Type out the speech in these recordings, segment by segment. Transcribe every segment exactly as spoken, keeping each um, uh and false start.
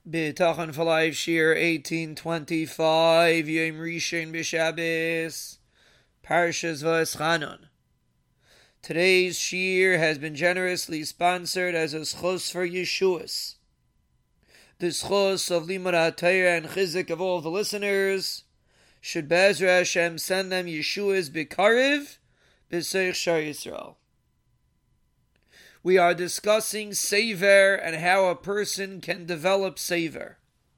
B'tachon for Life Shir eighteen twenty-five Yom Rishon B'Shabbos Parshas Va'eschanan. Today's Shir has been generously sponsored as a schos for Yeshuas. The schos of Limud HaTorah and Chizuk of all the listeners should Be'ezra Hashem send them Yeshuas B'Karev B'Seich Shar Yisrael. We are discussing Sever and how a person can develop Sever.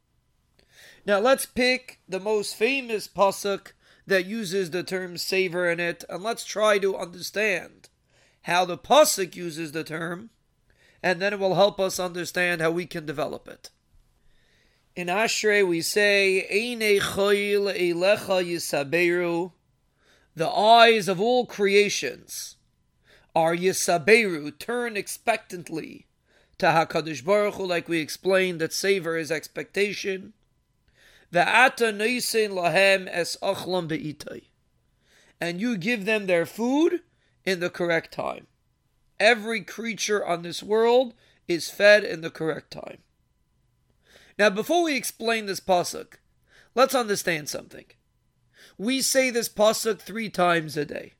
Now let's pick the most famous pasuk that uses the term Sever in it, and let's try to understand how the pasuk uses the term, and then it will help us understand how we can develop it. In Ashrei we say, Einei choil eilecha yisaberu, the eyes of all creations are yisaberu, turn expectantly to HaKadosh Baruch Hu, like we explained that Sever is expectation. Ve'ata noisein lahem es achlam be'itai, and you give them their food in the correct time. Every creature on this world is fed in the correct time. Now, before we explain this pasuk, let's understand something. We say this pasuk three times a day.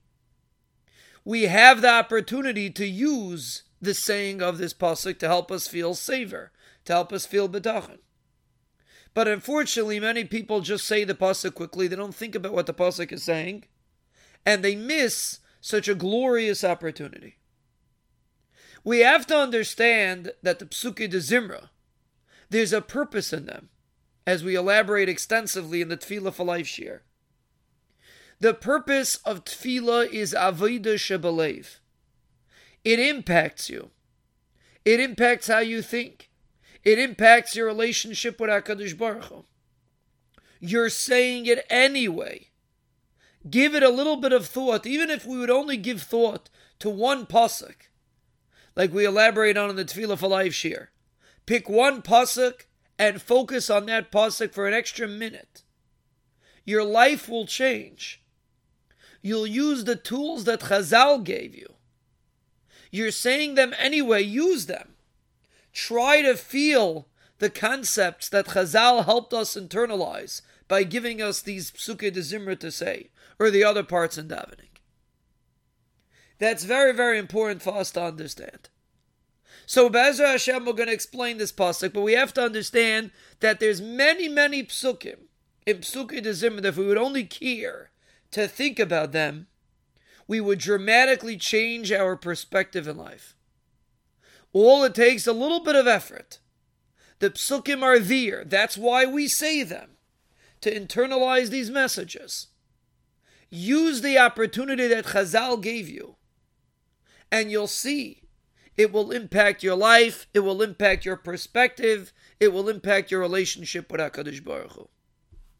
We have the opportunity to use the saying of this pasuk to help us feel Sever, to help us feel B'tachon. But unfortunately, many people just say the pasuk quickly. They don't think about what the pasuk is saying, and they miss such a glorious opportunity. We have to understand that the Psukei de Zimra, there's a purpose in them, as we elaborate extensively in the Tefillah for Life Shir. The purpose of Tefillah is Avodah Shebelev. It impacts you. It impacts how you think. It impacts your relationship with HaKadosh Baruch Hu. You're saying it anyway. Give it a little bit of thought, even if we would only give thought to one pasuk, like we elaborate on in the Tefillah for Life Shir. Pick one pasuk and focus on that pasuk for an extra minute. Your life will change. You'll use the tools that Chazal gave you. You're saying them anyway, use them. Try to feel the concepts that Chazal helped us internalize by giving us these Psukei de Zimra to say, or the other parts in davening. That's very, very important for us to understand. So Be'ezra Hashem, we're going to explain this pasuk, but we have to understand that there's many, many psukim in Psukei de Zimra that if we would only care to think about them, we would dramatically change our perspective in life. All it takes a little bit of effort. The psukim are there. That's why we say them, to internalize these messages. Use the opportunity that Chazal gave you, and you'll see it will impact your life, it will impact your perspective, it will impact your relationship with HaKadosh Baruch Hu.